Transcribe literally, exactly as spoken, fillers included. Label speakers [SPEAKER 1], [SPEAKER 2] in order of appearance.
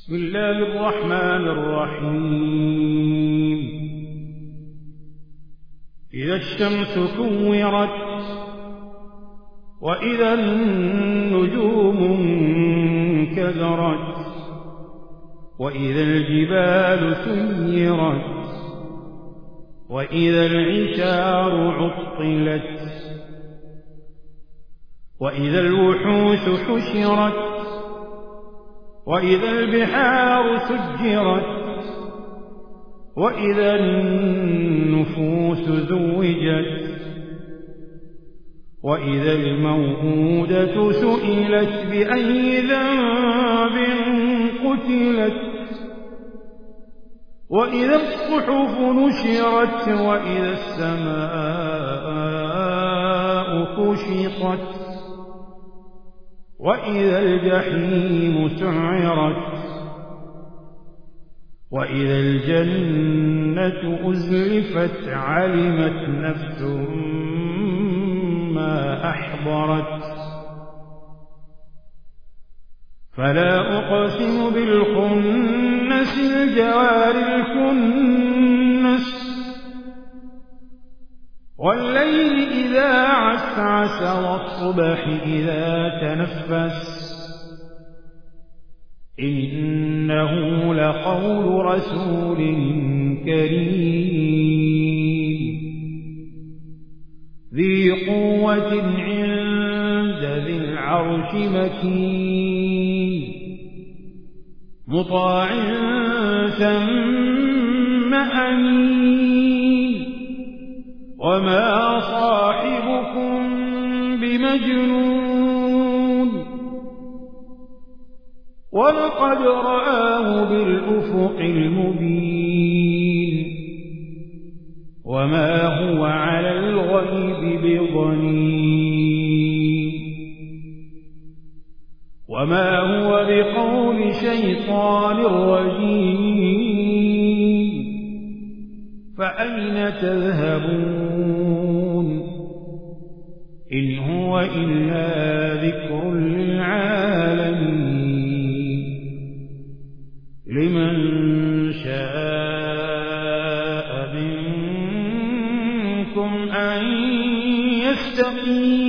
[SPEAKER 1] بسم الله الرحمن الرحيم إذا الشمس كورت وإذا النجوم انكدرت وإذا الجبال سيرت وإذا العشار عطلت وإذا الوحوش حشرت وإذا البحار سجرت وإذا النفوس زوجت وإذا الموءودة سئلت بأي ذنب قتلت وإذا الصحف نشرت وإذا السماء كشطت وإذا الجحيم سعرت وإذا الجنة أزلفت علمت نفس ما أحضرت فلا أقسم بالخنس الجوار الكنس والليل إذا عسعس والصبح إذا تنفس إنه لقول رسول كريم ذي قوة عند ذي العرش مكين مطاع ثم أمين وما صاحبكم بمجنون ولقد رآه بالأفق المبين وما هو على الغيب بضنين وما هو بقول شيطان رجيم فأين تذهبون إن هو إلا ذكر للعالمين لمن شاء منكم أن يستقيم